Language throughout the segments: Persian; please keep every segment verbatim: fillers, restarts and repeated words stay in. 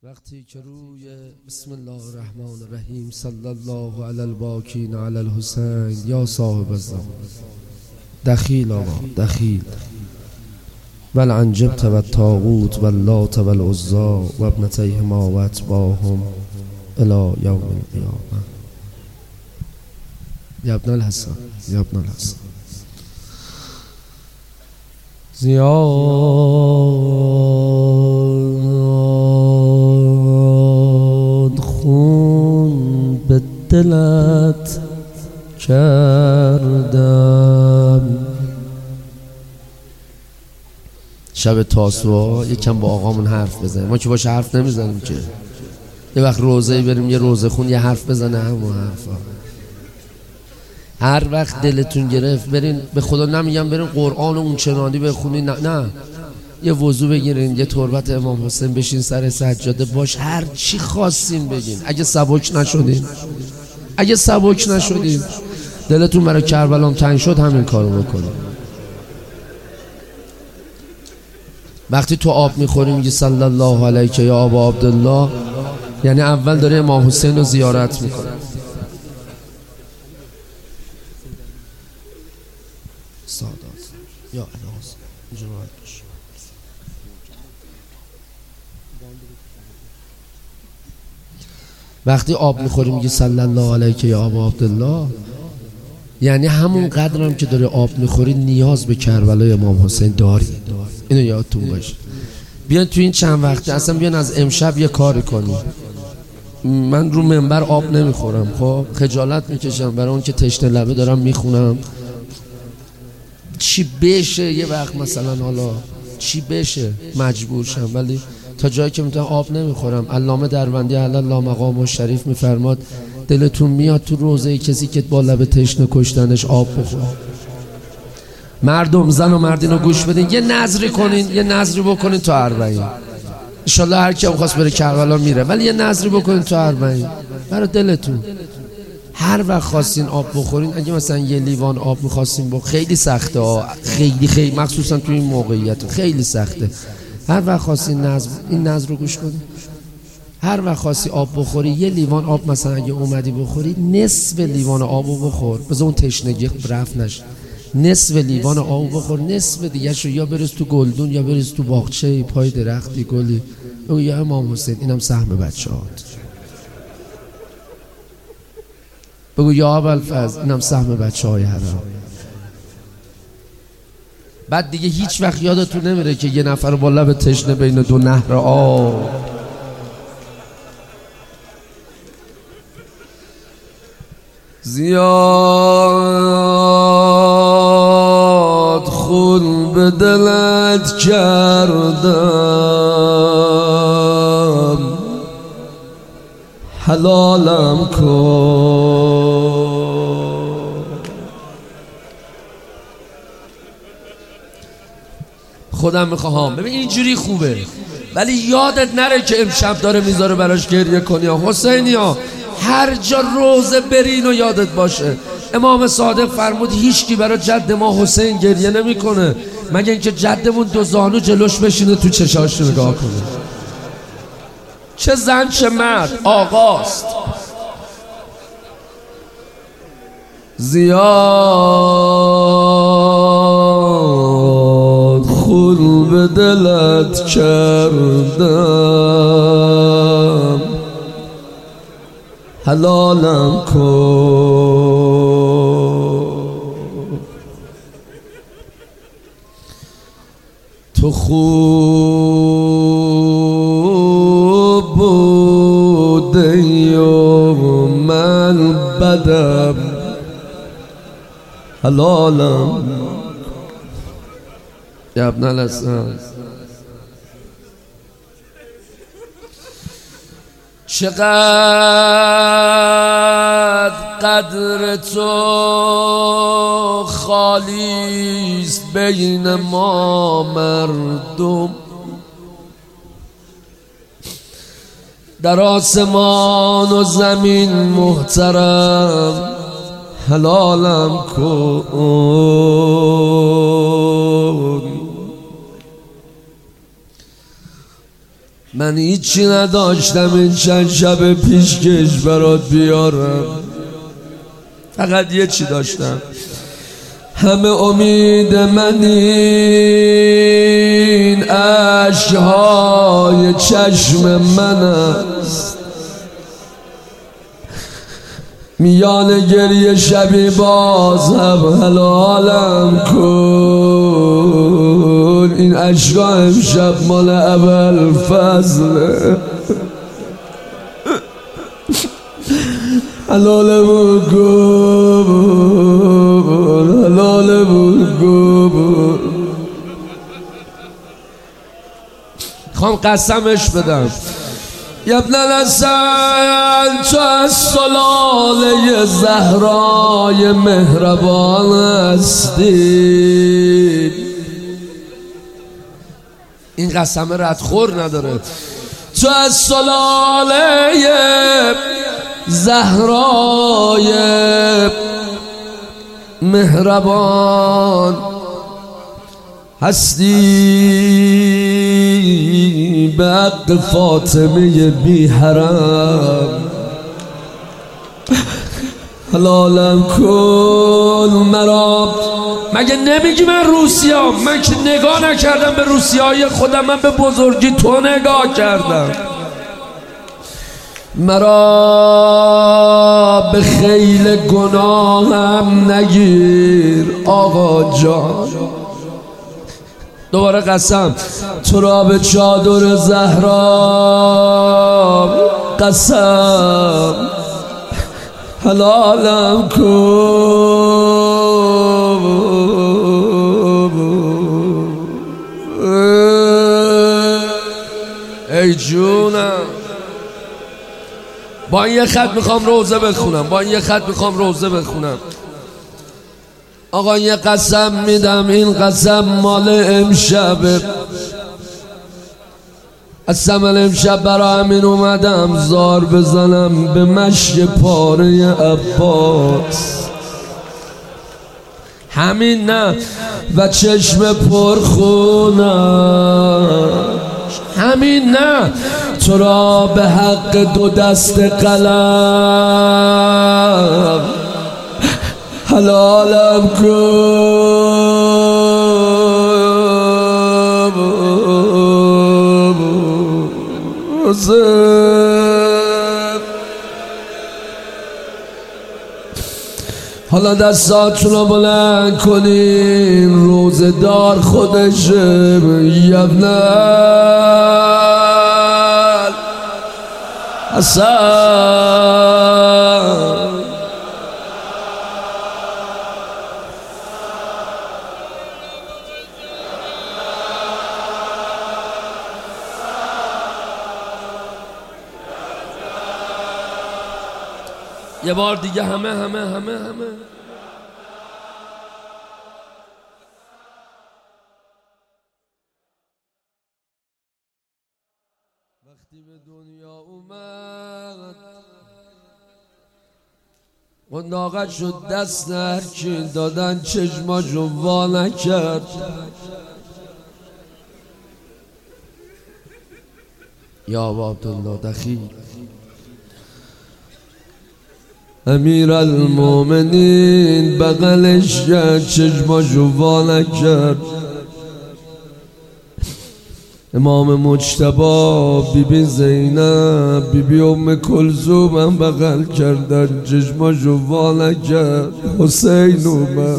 وقتی که روی بسم الله الرحمن الرحیم صلی الله علی الباکین علی الحسین یا صاحب الزمان دخیل آقا دخیل بل انجبت و الطاغوت و اللات و العزی و ابنتیهما و اتباهم الی یوم القیامه. یا ابن الحسن یا ابن الحسن زیاد خون به دلت کردم. شب تاسوعا یکم با آقامون حرف بزنیم. ما که باشه حرف نمیزنیم که، یه وقت روزه بریم یه روزه خون یه حرف بزنه همون حرفا. هر وقت دلتون گرفت برین، به خدا نمیگم برین قرآن و اون چنانی بخونین، نه نه، یه وضو بگیرین، یه تربت امام حسین بشین سر سجاده باش، هر چی خواستین بگین. اگه سبک نشدین اگه سبک نشدین دلتون برای کربلا تنگ شد همین کارو بکنین. وقتی تو آب میخوری میگی صلی الله علیک یا ابا عبدالله، یعنی اول داره امام حسین رو زیارت میکنه. سادات یا علاز اینجا راحت باش. وقتی آب میخوری میگی صلی الله علیک یا ابا عبدالله، یعنی همون قدرم که داره آب میخوری نیاز به کربلای امام حسین داری. اینو یادتون باشه. بیان تو این چند وقته اصلا بیان از امشب یه کاری کنی. من رو منبر آب نمیخورم، خب خجالت میکشم برای اون که تشنه لبه دارم میخونم. چی بشه یه وقت مثلا، حالا چی بشه مجبور شم، ولی تا جایی که میتونم آب نمیخورم. علامه دروندی علی الله مقام شریف میفرماد دلتون میاد تو روزه کسی که با لب تشنه کشتنش آب بخوره. مردم زن و مردینو گوش بدین، یه نظری کنین، یه نظری بکنین تو اربعین. انشالله هر کی هم خواست بره کربلا میره، ولی یه نظری بکنین تو اربعین برای دلتون. هر وقت خواستین آب بخورین، اگه مثلا یه لیوان آب میخواستین بخورین، خیلی سخته ها، خیلی خیلی مخصوصا تو این موقعیت خیلی سخته. هر وقت خواستین نظر، این نظر رو گوش کنین، هر وقت خواستی آب بخوری یه لیوان آب مثلا اگه اومدی بخوری، نصف لیوان آبو بخور، بذار اون تشنگی رفت نشه. نصف لیوان آبو بخور، نصف دیگه شو یا بریز تو گلدون یا بریز تو باغچه پای درختی گلی. بگو یا امام حسین اینم سهم بچه‌هات. بگو یا ابوالفضل اینم سهم بچه‌های حرم. بعد دیگه هیچ وقت یادتون نمیره که یه نفر با لب تشنه بین دو نهر آب. زیاد خون به دلت کردم، حلالم کن. خودم میخواهم ببین اینجوری خوبه، ولی یادت نره که امشب داره میذاره براش گریه کنی. حسینی ها هر جا روزه برین و یادت باشه امام صادق فرمود هیچکی برای جد ما حسین گریه نمیکنه مگه اینکه جدمون دو زانو جلوش بشینه تو چشاش نگاه کنه. چه زن چه مرد آقاست. زیاد خون به دلت کردم، حلالم کن. تو خوب بودی و من بدم، حلالم. یا ابن الحسن چقدر قدر تو خالیست بین ما مردم، در آسمان و زمین محترم، حلالم کن. من هیچی نداشتم این چند شب پیشکش برات بیارم، فقط یه چی داشتم، همه امید من این اشک‌های چشم من است. میان گریه شبی باز هم حلالم کن، این اشکا امشب مال اول فضله، حلالمون کن، حلالمون کن. خوام قسمش بدم، ابن الحسن تو از سلاله زهرای مهربان هستی. این قسم ردخور نداره. تو از سلاله زهرای مهربان هستی، به حق فاطمه بی حرم حلالم کن مرا. مگه نمیگی من روسیام؟ من که نگاه نکردم به روسیای خودم، من به بزرگی تو نگاه کردم. مرا به خیل گناهم نگیر آقا جان. دوباره قسم، تو را به چادر زهرا قسم حلالم کن. ای جونم، با این یه خط میخوام روزه بخونم، با این یه خط میخوام روزه بخونم. آقا یه قسم میدم، این قسم مال امشبه. قسم امشب برا همین اومدم زار بزنم به مشی پاره عباس. همین نه و چشم پرخونم، همین نه تو را به حق دو دست قلم حلالم کن. حالا دستاتون رو بلند کنین، روزه دار خودشه. یبن حسن یه بار دیگه همه همه همه همه وقتی به دنیا اومد قنداقت شد دست هرکی دادن چشماشو وا نکرد. یا ابا عبدالله دخیل امیر المومنین بغلش کرد چشماشو وا نکرد. امام مجتبی بی بی زینب بی بی ام کلثوم هم بغل کردن چشماشو وا نکرد. حسین اومد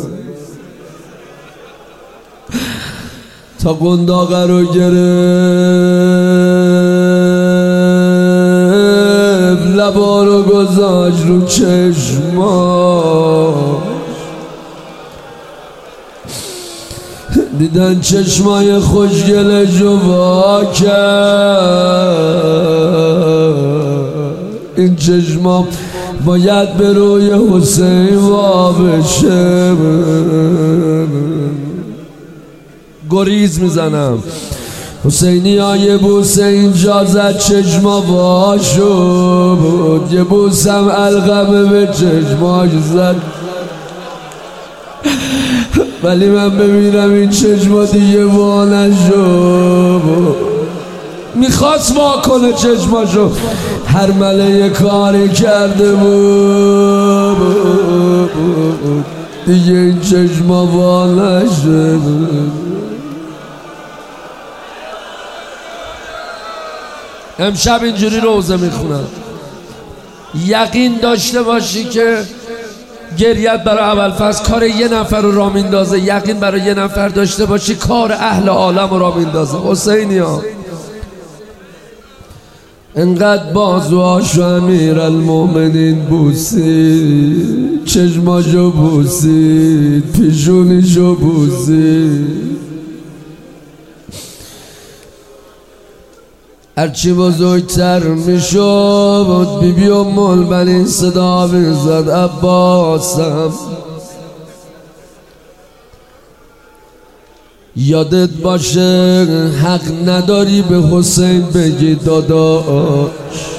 تا قنداقه رو گرفت، لبا رو گذاشت رو چشما، دیدن چشمای خوشگلشو وا کرد. این چشما باید به روی حسین وا بشه. گریز میزنم حسینی ها یه بوسه اینجا زد چشما وا شد، یه بوسم القمه به چشماش زد، ولی من ببینم این چشما دیگه وا نشد. میخواست وا کنه چشماشو، هر مله کاری کرده بود دیگه این چشما وا نشده. امشب اینجوری روزه میخونم، یقین داشته باشی که گریت برای ابوالفضل کار یه نفر رو را میندازه، یقین برای یه نفر داشته باشی کار اهل عالم رو را میندازه. حسینی ها انقدر بازوهاشو امیر المومنین بوسید، چشماشو بوسید، پیشونیشو بوسید. هرچی بزرگتر میشد بی بی ام البنین صدا میزد عباسم یادت باشه حق نداری به حسین بگی داداش.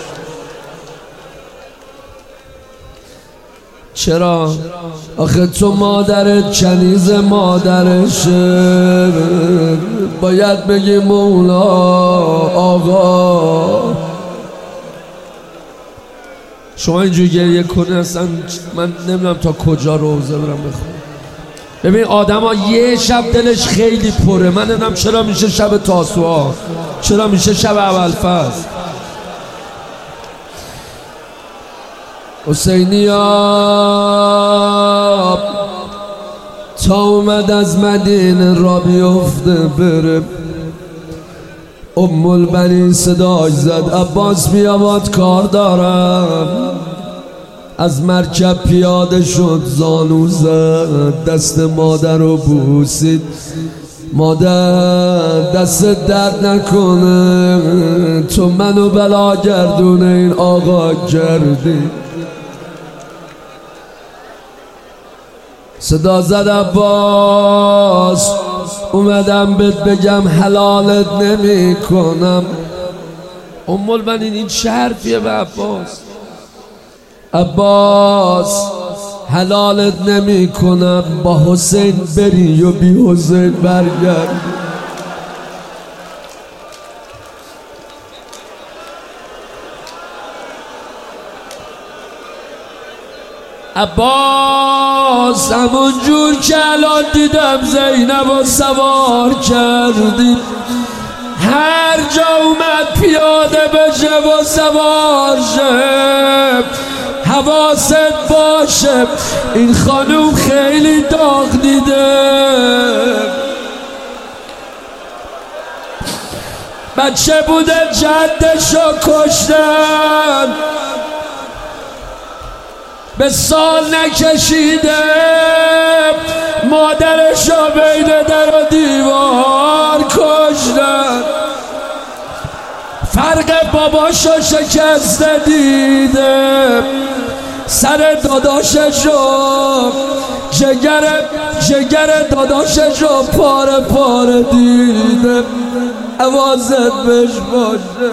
چرا؟ آخه تو مادرت کنیز مادرشه، باید بگی مولا آقا. شما اینجور گریه کنه اصلا من نمیدونم تا کجا روزه برم بخونم. ببین آدم ها یه شب دلش خیلی پره، من نمیدونم چرا میشه شب تاسوعا، چرا میشه شب ابوالفضل. حسینی ها تا اومد از مدینه را بیفته بره، ام البنین صداش زد عباس بیامد کار دارم. از مرکب پیاده شد زانو زد، دست مادر رو بوسید، مادر دست درد نکنه تو منو بلا گردونه این آقا کردی. صدا زد عباس اومدم بهت بگم حلالت نمی کنم. ام البنین این چه حرفیه به عباس؟ عباس حلالت نمی کنم با حسین بری و بی حسین برگرد. عباس همون جور که الان دیدم زینب و سوار کردی، هر جا اومد پیاده بشه و سوار شه حواست باشه این خانوم خیلی داغ دیده. بچه بوده جدشو کشتن، به سال نکشیده مادرشو بین در و دیوار کشتن، فرق باباشو شکسته دیده، سر داداششو جگر جگر داداششو پاره پاره دیده. عوازت بهش باشه،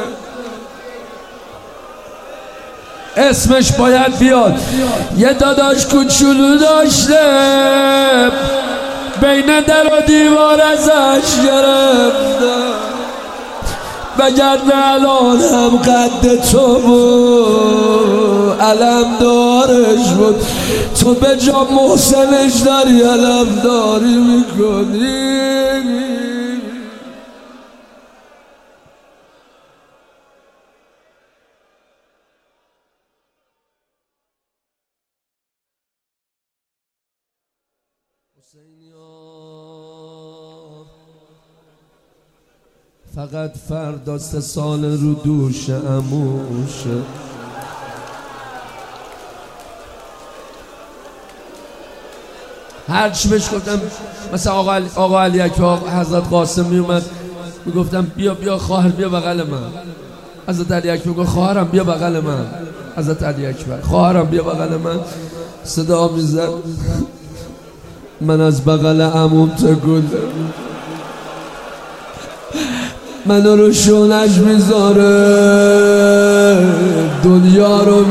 اسمش باید بیاد. یه داداش کوچولو داشته بین در و دیوار ازش گرفته، وگرنه الان هم قد تو بود علم دارش بود، تو به جا محسنش داری علم داری میکنی. فقط فردا سه سال رو دوش عموشه، هرچی بهش گفتم مثلا آقا علی, آقا علی اکبر حضرت قاسم می اومد میگفتم بیا بیا خواهر بیا بغل من، حضرت علی اکبر میگفت خواهرم بیا بغل من، حضرت علی اکبر خواهرم بیا بغل من، صدا میزد من از بغل عموم تکون منو رو شونش میذاره دنیا رو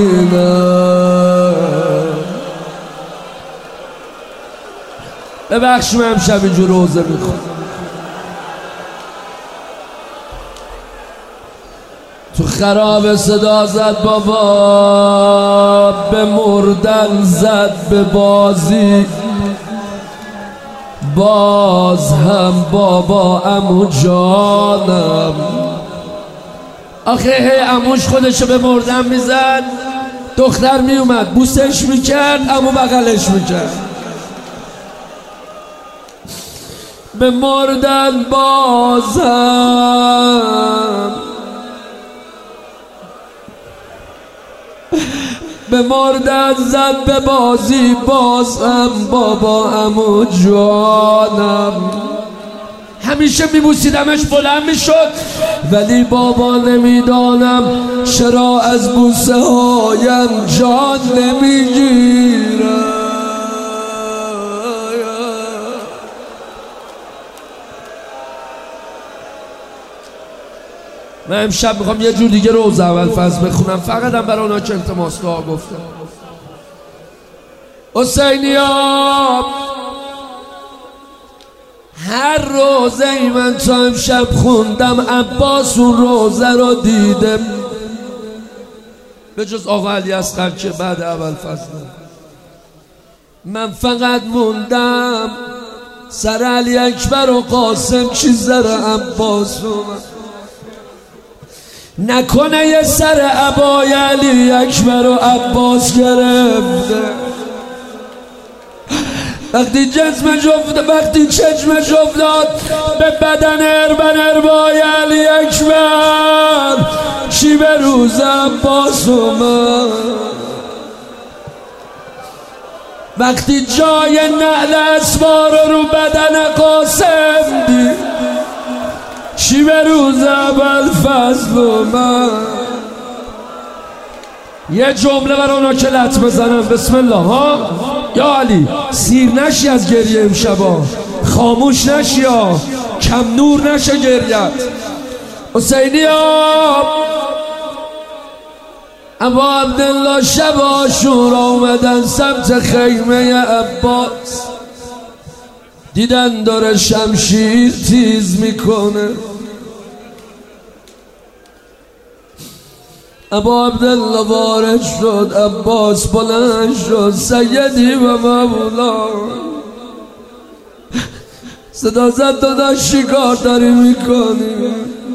میبینم. ببخشیم امشب اینجور روزه میخوام. تو خراب صدا زد بابا، به مردن زد به بازی، باز هم بابا عمو جانم. آخه هی عموش خودشو به مردن میزد، دختر میومد بوسش میکرد، عمو بغلش میکرد. به مردن بازم، به مردن زد به بازی، بازم بابا عمو جانم. همیشه میبوسیدمش بلند میشد، ولی بابا نمیدانم چرا از بوسه هایم جان نمیگیرم. من امشب میخوام یه جور دیگه روز اول فصل بخونم، فقط هم برای اونا که التماس دعا گفتم. حسینیاب هر روزه ای من تا امشب خوندم، عباس اون روزه رو دیدم، به جز آقا علی اصغر که بعد اول فصل. من فقط موندم سر علی اکبر و قاسم چی زر عباس اومد. نکنه یه سر عبای علی اکبر و عباس گرفته. وقتی جسم جفت وقتی چشم جفت داد به بدن اربن اربای علی اکبر، چی به روز عباس اومد. وقتی جای نعل اسوار رو بدن قاسم دید، چی به روز اول فصل اومد. یه جمله برای اونا که لط بزنم. بسم الله ها. یا علی سیر نشی از گریه امشبا، خاموش نشی ها، کم نور نشه گریت. حسینی ها ابا عبدالله شب عاشورا اومدن سمت خیمه عباس، دیدن داره شمشیر تیز میکنه. ابا عبدالله وارد شد، عباس بلند شد، سیدی و مولا. صدا زد داداش چی کار داری میکنی؟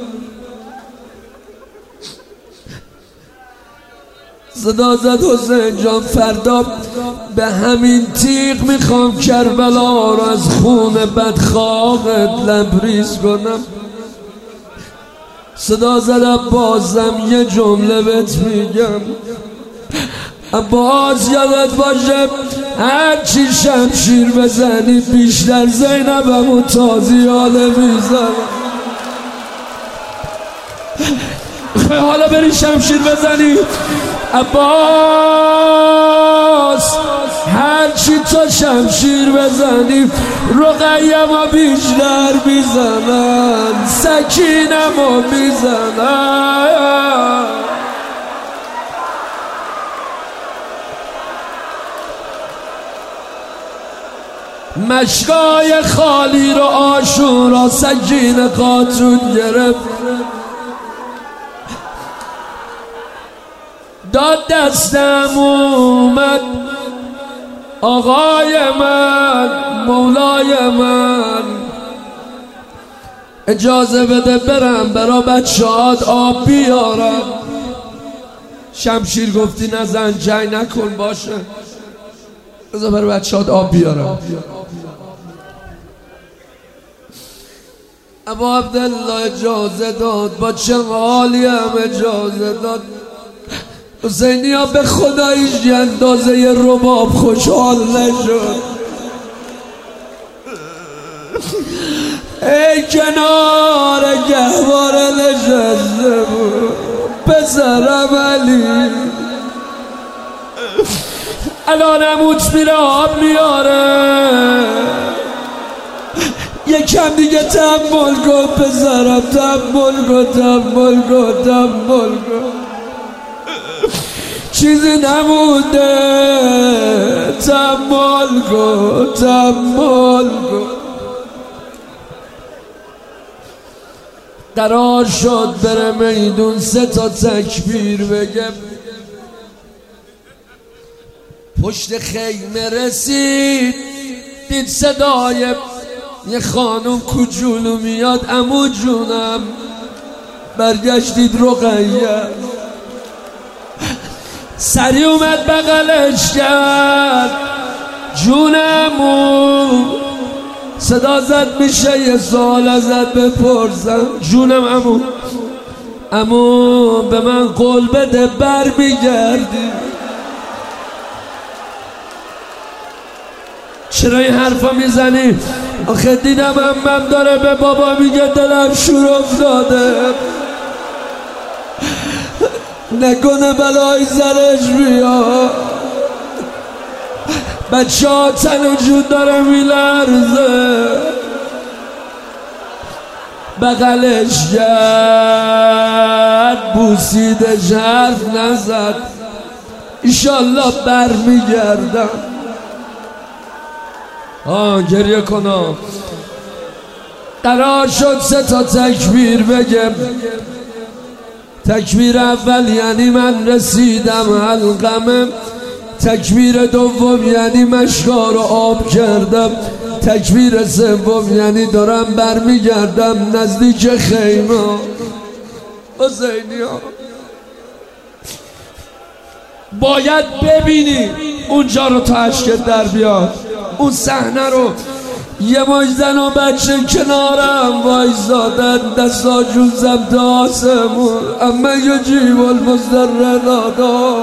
صدا زد حسین جان فردا به همین تیغ میخوام کربلا رو از خون بدخواهت لبریز کنم. صدا زد عباسم یه جمله بهت میگم، عباس یادت باشه هرچی شمشیر بزنی بیشتر زینبمو تازیاله میزنم. حالا بری شمشیر بزنی عباس، هرچی تو شمشیر بزنی رقیه‌مو بیشتر میزنن، سکینه‌مو میزنن. مشکای خالی رو عاشورا سکینه خاتون گرفت، داد دستم اومد آقای من مولای من، اجازه بده برم برا بچه‌هات آب بیارم. شمشیر گفتی نزن جنگ نکن، باشه بذار برا بچه‌هات آب بیارم. ابا عبدالله اجازه داد، با چه حالی هم اجازه داد. حسینی ها به خدا هیچ اندازه ی رباب خوشحال نشد. ای کنار گهواره نشسته بود پسرم علی، الان اموت میره آب میاره، یکم دیگه تحمل کن پسرم، تحمل کن تحمل کن تحمل کن، چیزی نمونده، تحمل کن تحمل کن. قرار شد بره میدون سه تا تکبیر بگه. پشت خیمه رسید دید صدای یه خانم کوچولو میاد. عمو جونم. برگشتید رقیه سری اومد بغلش کرد. جونمو صدا زد میشه یه سوال ازت بپرسم. جونم عمو. عمو به من قول بده بر میگردی. چرا این حرفا میزنی؟ آخه دیدم عمم داره به بابا میگه دلم شور افتاده، نکنه بلای زرش بیاد. بچه ها تن و جون داره میلرزه. بغلش کرد بوسیدش حرف نزد. ایشالله بر میگردم. آه گریه کنم. قرار شد سه تا تکبیر بگم. تکبیر اول یعنی من رسیدم حلقمه. تکبیر دوم یعنی مشکا رو آب کردم. تکبیر سوم یعنی دارم برمیگردم نزدیک خیمه. حسینی ها باید ببینی اونجا رو تا اشکت در بیاد. اون صحنه رو یه ماش زن و بچه کنارم وایزادن دستا جوزم تا آسمون. اما یه جیب المزدر نادا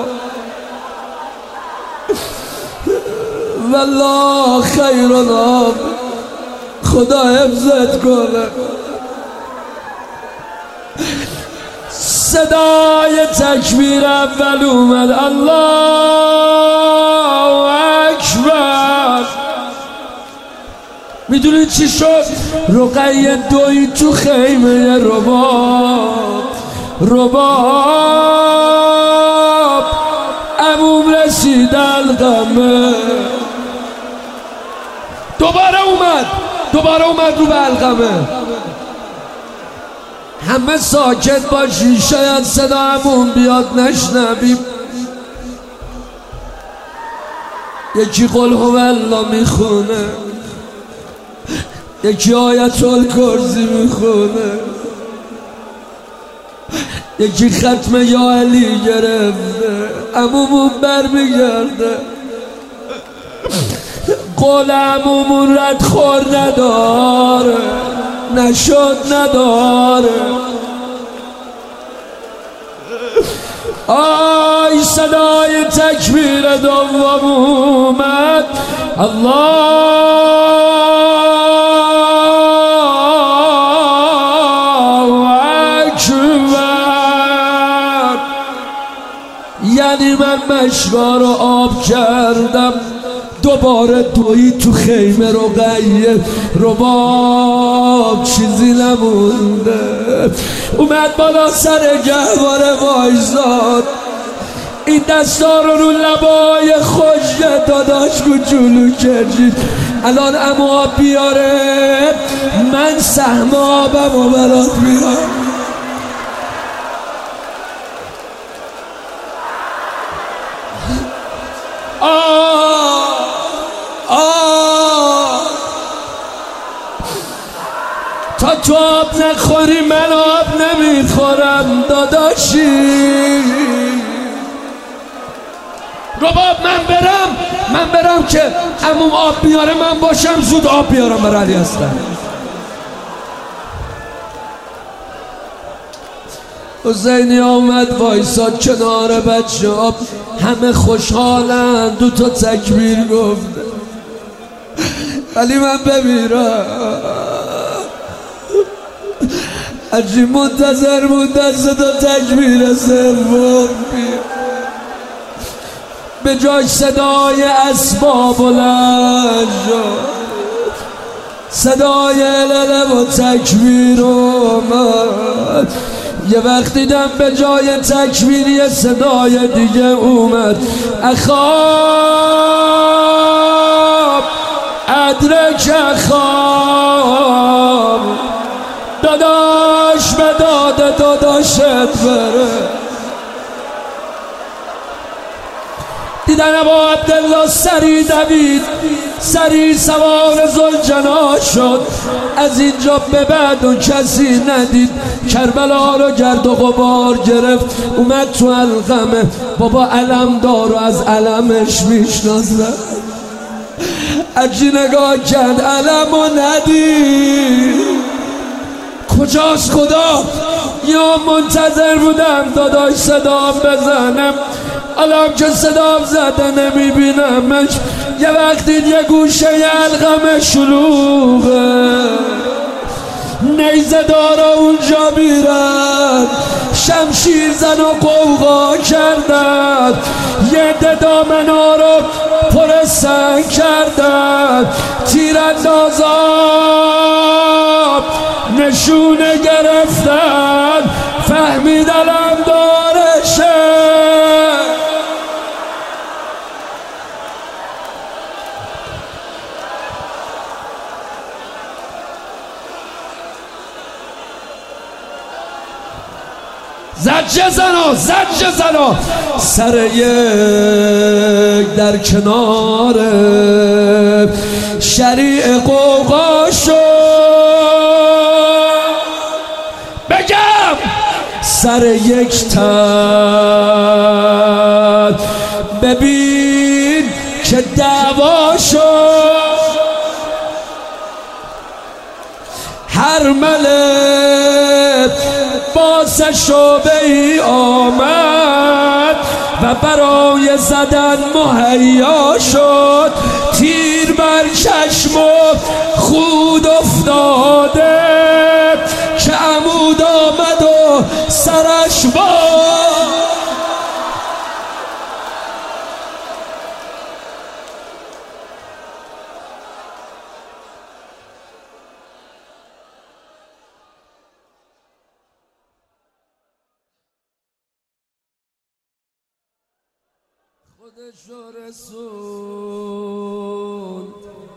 والله خیر نام. خدا حفظت کنه. صدای تکبیر اول اومد. الله اکبر. میدونی چی شد؟ رقیه دوی تو خیمه رباب. رباب عموم رسید القمه. دوباره اومد دوباره اومد رو به القمه. همه ساکت باشی شاید صدا عموم بیاد نشنویم. یکی قل هو الله میخونه، یکی آیت الکرسی میخونه، یکی ختم یا علی گرفته. عمومون برمیگرده. قول عمومون رد خور نداره، نشد نداره. آی صدای تکبیر دوم اومد. الله اکبر. یعنی من مشکا رو آب کردم. دوباره دوی تو خیمه رقیه. رباب چیزی نمونده. اومد بالا سر گهواره وایزاد. این دستا رو رو لبای خوش داداش کوچولو کشید. الان عمو آب بیاره من سهم آبم و برات میارم. آه آه تا تو آب نخوری من آب نمیخورم داداشی. رباب من برم من برم که عموم آب بیاره من باشم زود آب بیارم برای علی هستم. حسینی آمد وایساد کنار بچه آب. همه خوشحالن دو تا تکبیر گفته ولی من بمیرم. هرچی منتظر موندن صدا تکبیر سوم به جای صدای اسباب بلند شد. صدای الهه و تکبیر اومد. یه وقت دیدم به جای تکبیر یه صدای دیگه اومد. اخاب ادرک اخاب داداش به داده داداشت بره. دیدن ابا عبدالله سری دوید، سری سوار زلجنا شد. از اینجا به بعد و کسی ندید. کربلا رو گرد و غبار گرفت، اومد تو القمه. بابا علم دار و از علمش میشناسه. اجی نگاه کرد علم و ندید. کجاست خدا؟ یا منتظر بودم داداش صدام بزنم، الان که صدام زده نمیبینمش. یه وقتی یه گوشه القمه شلوغه، نیزه دارا اونجا میرن، شمشیر زن و قوقا کردن، یه ده دامنا رو پر سنگ کردن، تیراندازا نشونه گرفتن، فهمید علم دارشه. زجه زنا زجه زنا سر یک در کنار شریع قوقا شد. بگم سر یک تن ببین که دعوا شد. هر ملک باس شعبه ای آمد و برای زدن مهیا شد. تیر بر چشم و خود افتاده که عمود آمد و سرش باد. خودش رو رسوند،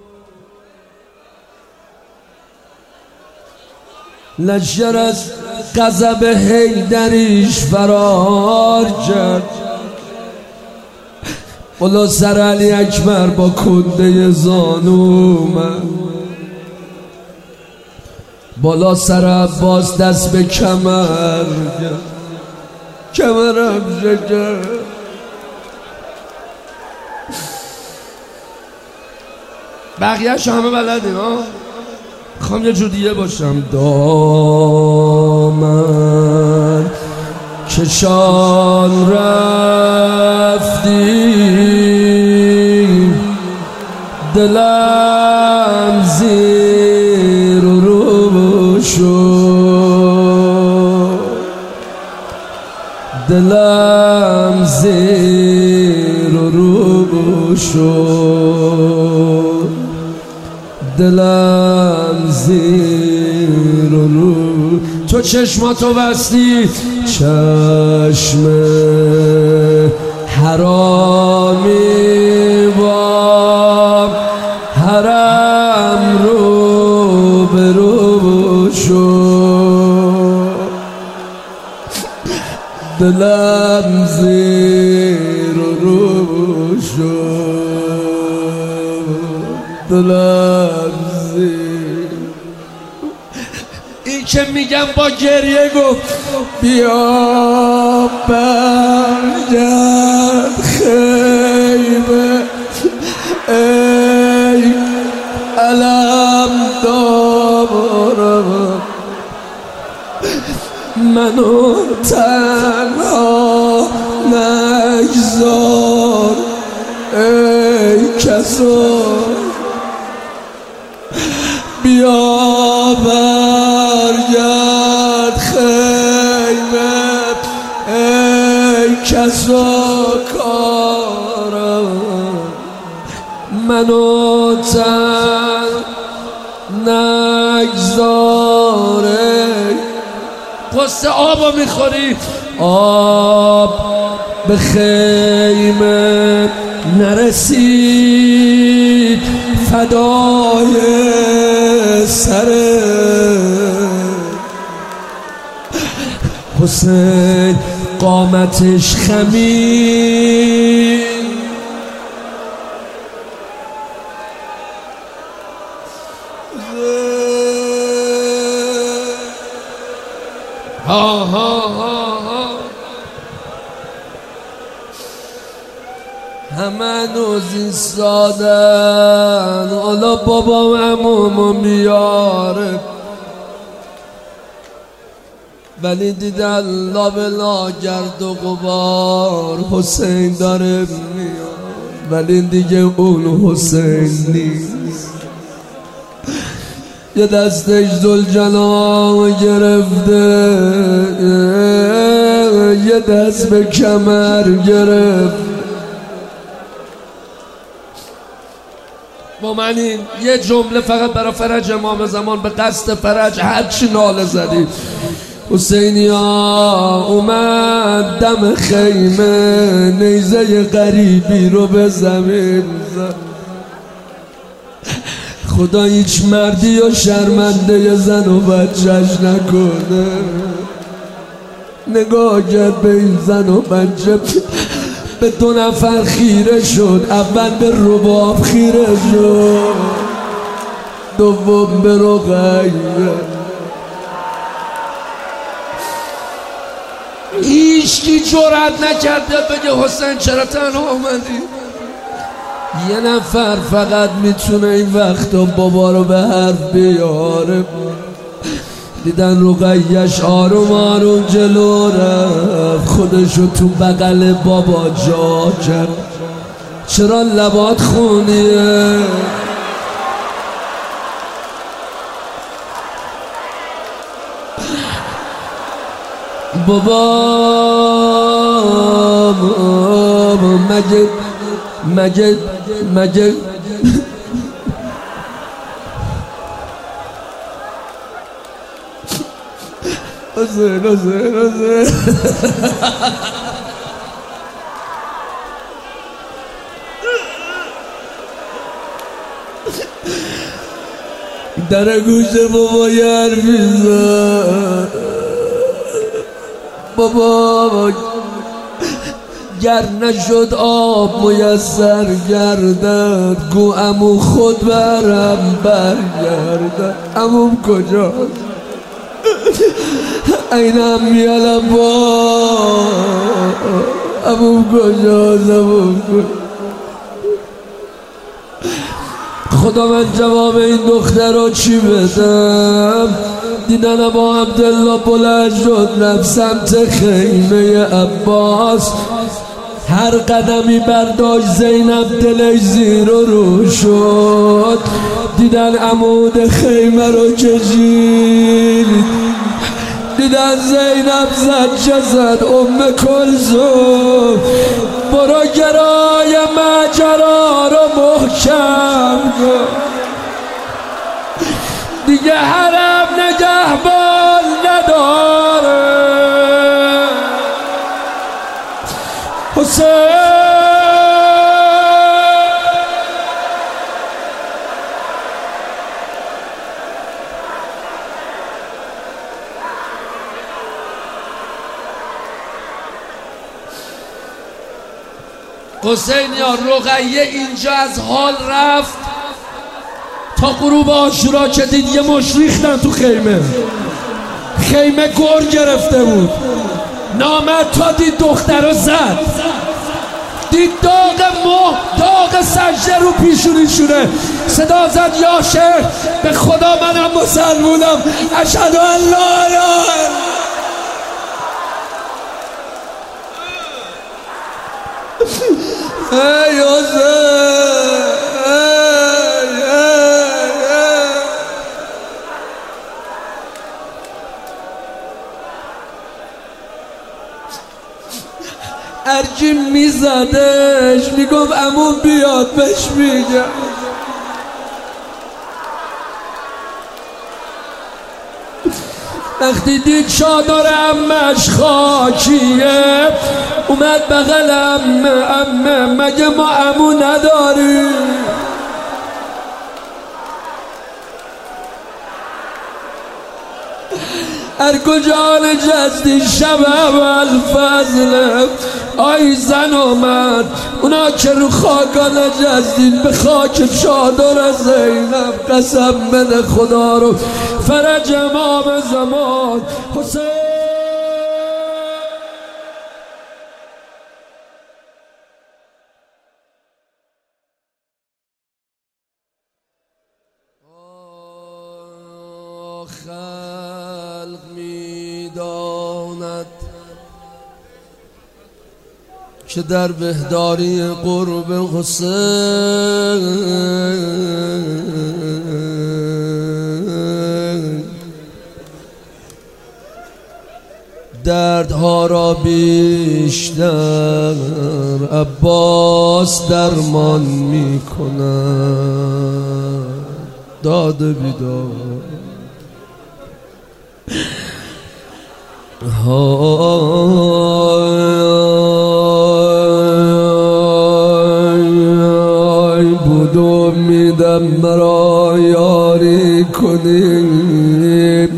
لشکر از غضب حیدریش فرار کرد. بالا سر علی اکبر با کنده زانو من، بالا سر عباس دست به کمر کرد، کمرم شکر. بقیه‌اش همه بلدین ها. میخوام یه جور دیگه باشم. دامن کشان رفتی، دلم زیر و رو شد، دلم زیر و رو شد، دلم زیر و رو. تو چشماتو بستی، چشم حرامی با حرم رو به رو شد، دلم زیر و رو شد، دلم زیر. این که میگم با گریه گفت بیا برگرد خیمه ای علم دارم، منو تنها نگذار ای کسا، بیا برگرد خیمه ای کسا کارم، منو تن نگذاره. قصه آبو میخوری، آب به خیمه نرسید، فدای سر حسین قامتش خمید، ها ها ها ها همه نوز ایستادن، حالا بابام عمومو میاره، ولی دیدن لابلا گرد و غبار حسین داره میاد، ولی دیگه اون حسین نیست. یه دستش ذوالجلال گرفته، یه دست به کمر گرفت. با من این یه جمله فقط برای فرج امام زمان، به قصد فرج هرچی ناله زدید. حسینیا اومد دم خیمه، نیزه غریبی رو به زمین زد. خدا هیچ مردی و شرمنده زن و بچهش نکنه. نگاه کرد به این زن و بچه، به دو نفر خیره شد. اول به رباب خیره شد، دوم به رقیه. هیچکی جرأت نکرده بگه حسین چرا تنها اومدی؟ یه نفر فقط میتونه این وقتا بابا رو به حرف بیاره. دیدن رقیه‌اش آروم آروم جلو رفت، خودشو تو بغل بابا جا کرد. چرا لبات خونیه؟ بابا مگه مگه مگه حسین حسین حسین در گوش بابا یه حرفی زد. بابا گر نشد آب میسر گردد، گو عمو خود برم برگردد. عموم کجا؟ اینم میالم با عموم کجا؟ عموم کجا؟ خدا من جواب این دختر رو چی بدم؟ دیدن ابا عبدالله بلند شد رفت سمت خیمه عباس. هر قدمی برداشت زینب دلش زیر و رو شد. دیدن عمود خیمه رو کشید، دیدن زینب زد چه زد ام کلثوم. برو گرای ماجرا رو محکم کن، دیگه حرم نگهبان نداره. حسین حسین یا رقیه اینجا از حال رفت تا غروب عاشورا که دید یه مش ریختن تو خیمه. خیمه گر گرفته بود. نامد تا دید دختر رو زد، دید داغ مه داغ سجده رو پیشونیشونه. صدا زد یا شیخ به خدا منم مسلمونم، اشهد ان لا اله ای حسین. هرکی میزدش میگفت عمو بیاد بهش میگم. وقتی دید چادر عمش خاکیه اومد بغل عمه. عمه مگه ما عمو نداریم؟ هر کجا نشستی شب ابوالفضل آی زن آمد، اونا که رو خاکا نشستین به خاک چادر زینب قسم بده خدا رو فرج امام زمان حسین. خلق میداند که در بهداری قرب حسین دردها را بیشتر عباس درمان میکند. داده بیدار های بود امیدم مرا یاری کنیم،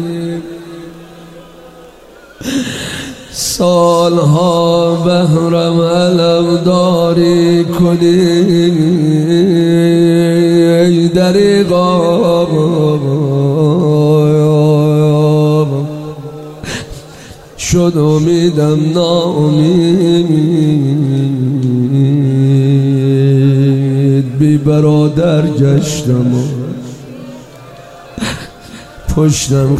سالها بهرم علم داری کنیم. دریغا شد امیدم ناامید، بی برادر گشتم و پشتم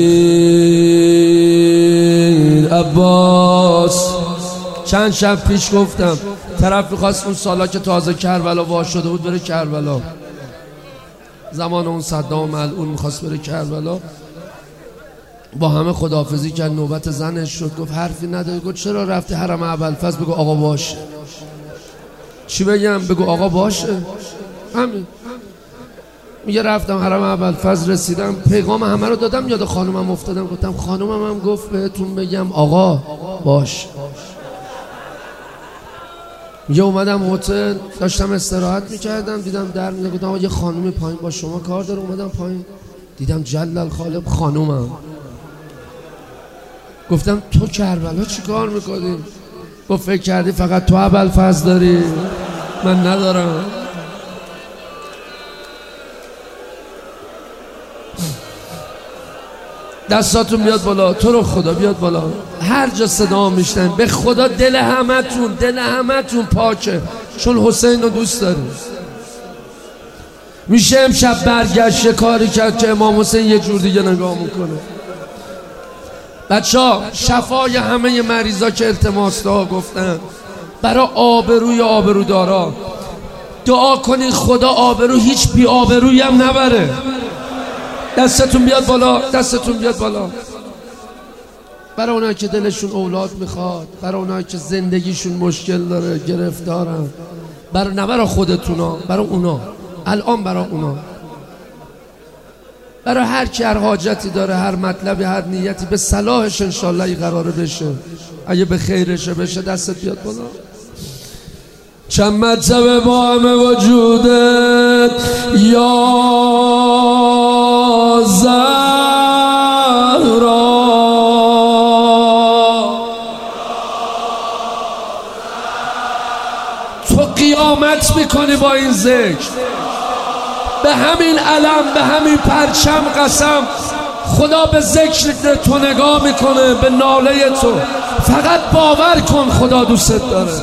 خمید. عباس چند شب پیش گفتم طرف میخواست اون سالا که تازه کربلا وا شده بود بره کربلا، زمان اون صدام ملعون میخواست بره کربلا، با همه خداحافظی کرد. نوبت زنش شد، گفت حرفی نداری. گفت چرا رفتی حرم ابوالفضل؟ بگو آقا باشه. چی بگم؟ بگو آقا باشه. همین. میگه رفتم حرم ابوالفضل، رسیدم پیغام همه رو دادم، یاد خانومم افتادم، گفتم خانومم هم گفت بهتون بگم آقا باش. میگه اومدم هتل داشتم استراحت میکردم، دیدم در میاد، گفتم آقا یه خانومی پایین با شما کار داره. اومدم پایین دیدم جلل خالق خانومم. گفتم تو کربلا چی کار میکنی؟ گفت فکر کردی فقط تو ابوالفضل داری؟ من ندارم. دستاتون بیاد بالا، تو رو خدا بیاد بالا. هر جا صدا میشنن به خدا دل همتون دل همتون پاکه، چون حسین رو دوست داریم. میشه امشب برگشت یه کاری کرد که امام حسین یه جور دیگه نگاه میکنه. بچه ها شفای همه مریضا که التماس ها گفتن برای آبروی آبرودارا دعا کنین خدا آبرو هیچ بی آبرویی هم نبره. دستتون بیاد بالا، دستتون بیاد بالا. برای اونایی که دلشون اولاد میخواد، برای اونایی که زندگیشون مشکل داره، گرفتارن، برای نه برای خودتونا، برای اونا، الان برای اونا، برای هر کی هر حاجتی داره، هر مطلبی، هر نیتی به صلاحش انشالله ای قراره بشه، اگه به خیرشه بشه. دستت بیاد بالا. چند مرتبه با همه وجودت یا زهرا تو قیامت میکنی با این ذکر، به همین علم، به همین پرچم قسم خدا به ذکر تو نگاه میکنه، به ناله تو. فقط باور کن خدا دوستت داره.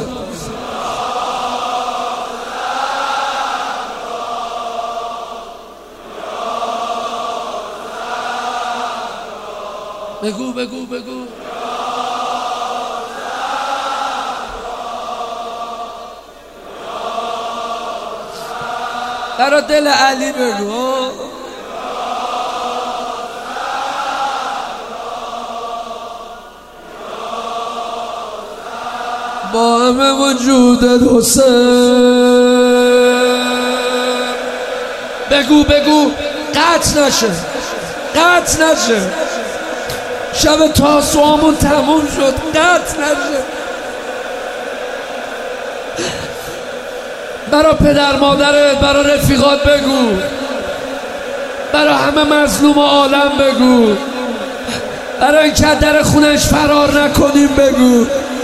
بگو بگو بگو. برا دل علی بگو. با همه وجودت حسین. بگو بگو قطع نشه، قطع نشه. شب تاسوعامون تموم شد، قطع نشه. برا پدر مادرت، برا رفیقات بگو، برا همه مظلوم عالم بگو. برای اینکه در خونش فرار نکنیم بگو.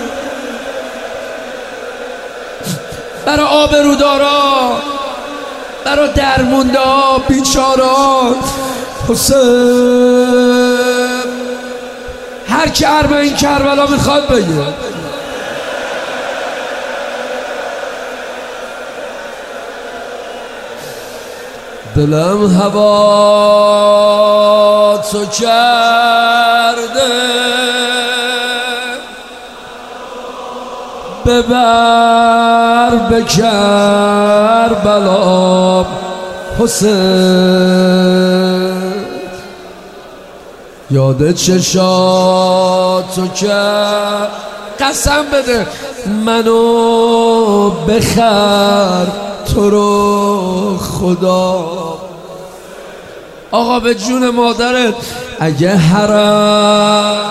برای آبرودارا، برای درمونده ها، بیچارا. حسین هر کی اربعین کربلا میخواد بگه. دلم هوا تو کرده، ببر به کربلا حسین. یاد چشاتو کرد، قسم بده منو بخر تو رو خدا. آقا به جون مادرت اگه حرم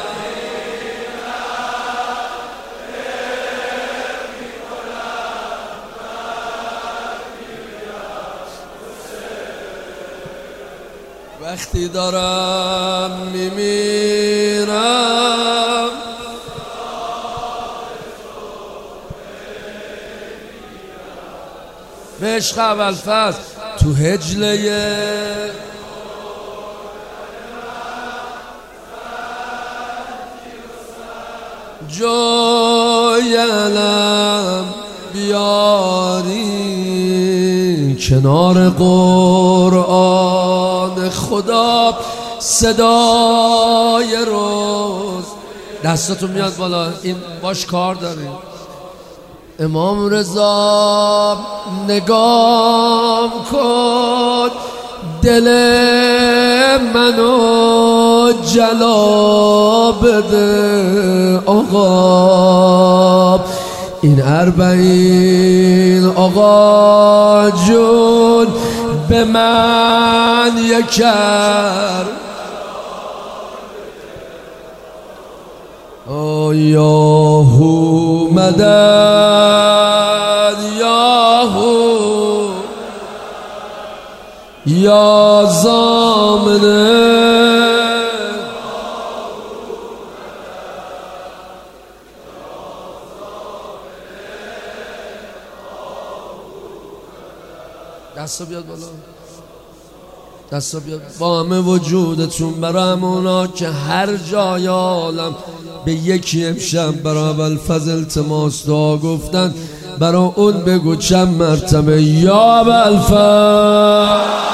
وقتی دارم میمیرم به عشق ابوالفضل تو هجله جایلم بیاری کنار قرآن خدا صدای روز. دستاتون میاد بالا، این باش کار داریم. امام رضا نگام کن دل منو جلا بده آقا. این اربعین آقا جون به من یکر یاهو مدد یاهو یا زامنه. دستا بیاد بالا، دستا بیاد با همه وجودتون. برای همونا که هر جای عالم به یکی امشب برای ابوالفضل التماس دعا گفتن، برای اون بگو چند مرتبه یا ابوالفضل.